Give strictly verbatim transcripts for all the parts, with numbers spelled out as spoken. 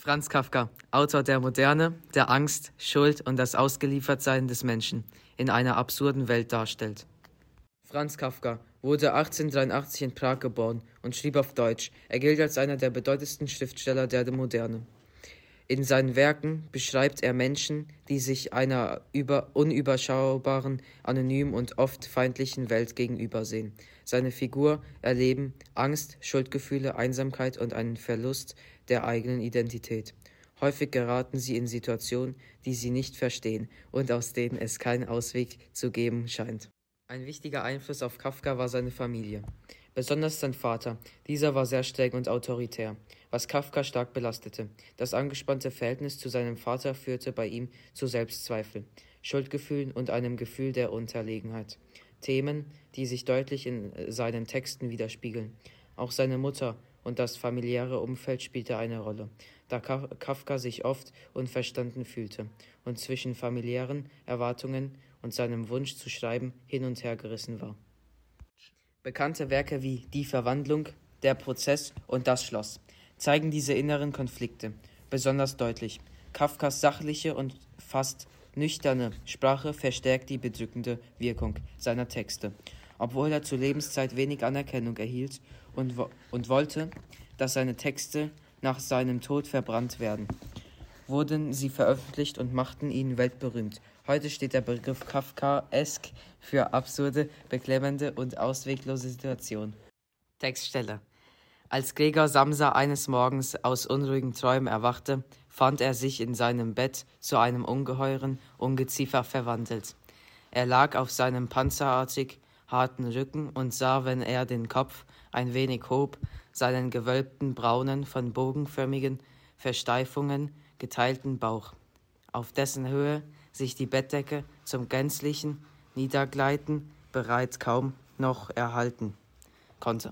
Franz Kafka, Autor der Moderne, der Angst, Schuld und das Ausgeliefertsein des Menschen in einer absurden Welt darstellt. Franz Kafka wurde achtzehnhundertdreiundachtzig in Prag geboren und schrieb auf Deutsch. Er gilt als einer der bedeutendsten Schriftsteller der Moderne. In seinen Werken beschreibt er Menschen, die sich einer über unüberschaubaren, anonymen und oft feindlichen Welt gegenübersehen. Seine Figur erleben Angst, Schuldgefühle, Einsamkeit und einen Verlust der eigenen Identität. Häufig geraten sie in Situationen, die sie nicht verstehen und aus denen es keinen Ausweg zu geben scheint. Ein wichtiger Einfluss auf Kafka war seine Familie. Besonders sein Vater. Dieser war sehr streng und autoritär, was Kafka stark belastete. Das angespannte Verhältnis zu seinem Vater führte bei ihm zu Selbstzweifeln, Schuldgefühlen und einem Gefühl der Unterlegenheit. Themen, die sich deutlich in seinen Texten widerspiegeln. Auch seine Mutter und das familiäre Umfeld spielte eine Rolle, da Kafka sich oft unverstanden fühlte und zwischen familiären Erwartungen und seinem Wunsch zu schreiben hin und her gerissen war. Bekannte Werke wie Die Verwandlung, Der Prozess und Das Schloss zeigen diese inneren Konflikte besonders deutlich. Kafkas sachliche und fast nüchterne Sprache verstärkt die bedrückende Wirkung seiner Texte. Obwohl er zur Lebenszeit wenig Anerkennung erhielt und, wo- und wollte, dass seine Texte nach seinem Tod verbrannt werden, wurden sie veröffentlicht und machten ihn weltberühmt. Heute steht der Begriff Kafkaesk für absurde, beklemmende und ausweglose Situationen. Textstelle: Als Gregor Samsa eines Morgens aus unruhigen Träumen erwachte, fand er sich in seinem Bett zu einem ungeheuren Ungeziefer verwandelt. Er lag auf seinem panzerartig harten Rücken und sah, wenn er den Kopf ein wenig hob, seinen gewölbten, braunen, von bogenförmigen Versteifungen geteilten Bauch, auf dessen Höhe sich die Bettdecke zum gänzlichen Niedergleiten bereits kaum noch erhalten konnte.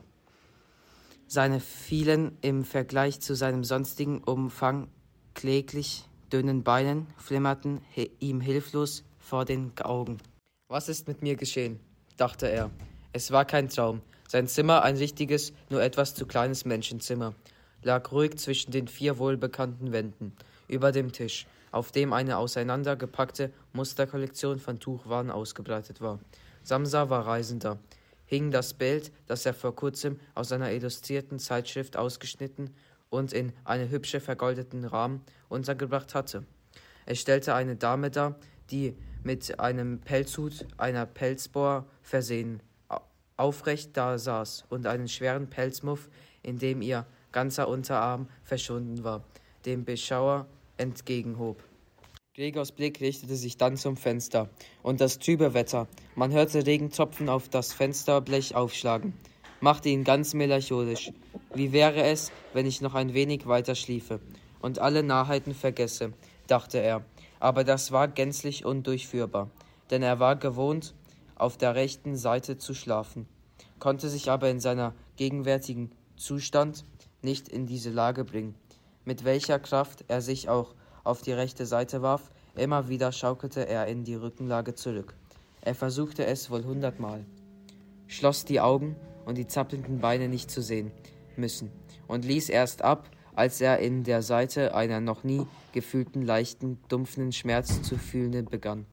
Seine vielen, im Vergleich zu seinem sonstigen Umfang kläglich dünnen Beinen flimmerten he- ihm hilflos vor den Augen. Was ist mit mir geschehen? Dachte er. Es war kein Traum. Sein Zimmer, ein richtiges, nur etwas zu kleines Menschenzimmer, lag ruhig zwischen den vier wohlbekannten Wänden, über dem Tisch, auf dem eine auseinandergepackte Musterkollektion von Tuchwaren ausgebreitet war. Samsa war Reisender. Hing das Bild, das er vor kurzem aus einer illustrierten Zeitschrift ausgeschnitten und in einen hübsch vergoldeten Rahmen untergebracht hatte. Es stellte eine Dame dar, die mit einem Pelzhut einer Pelzboa versehen aufrecht da saß und einen schweren Pelzmuff, in dem ihr ganzer Unterarm verschwunden war, dem Beschauer entgegenhob. Gregors Blick richtete sich dann zum Fenster, und das trübe Wetter, man hörte Regentropfen auf das Fensterblech aufschlagen, machte ihn ganz melancholisch. Wie wäre es, wenn ich noch ein wenig weiter schliefe und alle Narrheiten vergesse, dachte er, aber das war gänzlich undurchführbar, denn er war gewohnt, auf der rechten Seite zu schlafen, konnte sich aber in seiner gegenwärtigen Zustand nicht in diese Lage bringen. Mit welcher Kraft er sich auch auf die rechte Seite warf, immer wieder schaukelte er in die Rückenlage zurück. Er versuchte es wohl hundertmal, schloss die Augen, um die zappelnden Beine nicht zu sehen müssen, und ließ erst ab, als er in der Seite einer noch nie gefühlten leichten, dumpfen Schmerz zu fühlen begann.